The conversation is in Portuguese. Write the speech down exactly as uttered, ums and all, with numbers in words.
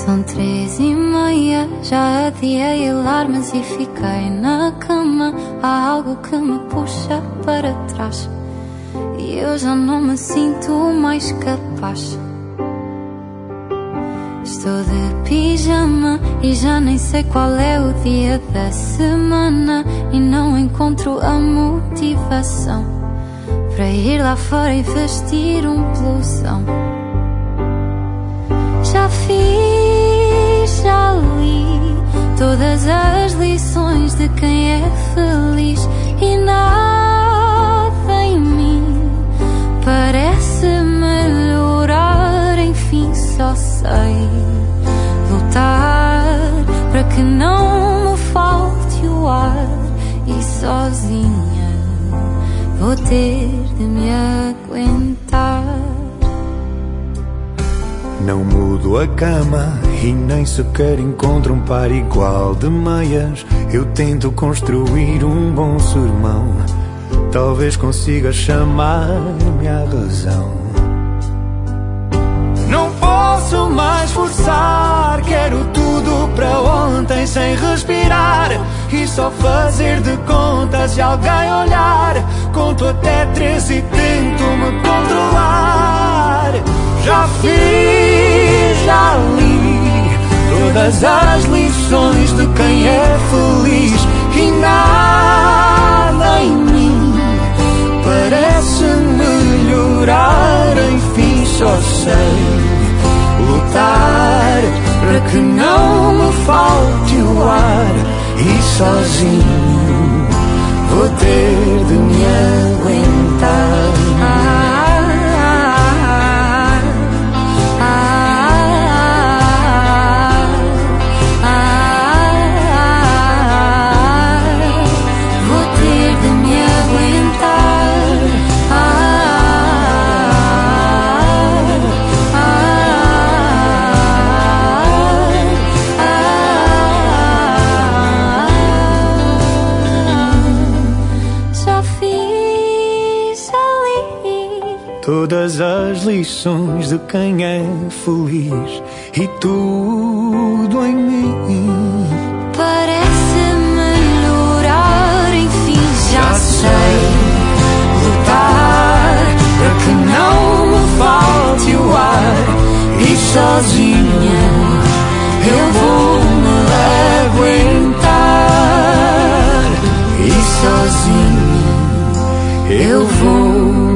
São três e meia, já adiei alarmes e fiquei na cama. Há algo que me puxa para trás e eu já não me sinto mais capaz. Estou de pijama e já nem sei qual é o dia da semana, e não encontro a motivação para ir lá fora e vestir um blusão. Já fiz, já li todas as lições de quem é feliz, e nada em mim parece melhorar. Enfim, só sei lutar para que não me falte o ar, e sozinha vou ter de me aguentar. Não mudo a cama e nem sequer encontro um par igual de meias. Eu tento construir um bom sermão, talvez consiga chamar-me à razão. Não posso mais forçar, quero tudo para ontem sem respirar, e só fazer de conta se alguém olhar. Conto até três e tento me controlar. Já fiz, já li todas as lições de quem é feliz, e nada em mim parece melhorar. Enfim, só sei lutar para que não me falte o ar, e sozinho vou ter de me aguentar. Todas as lições de quem é feliz, e tudo em mim parece melhorar. Enfim, já sei lutar para que não me falte o ar, e sozinha eu vou me aguentar, e sozinha eu vou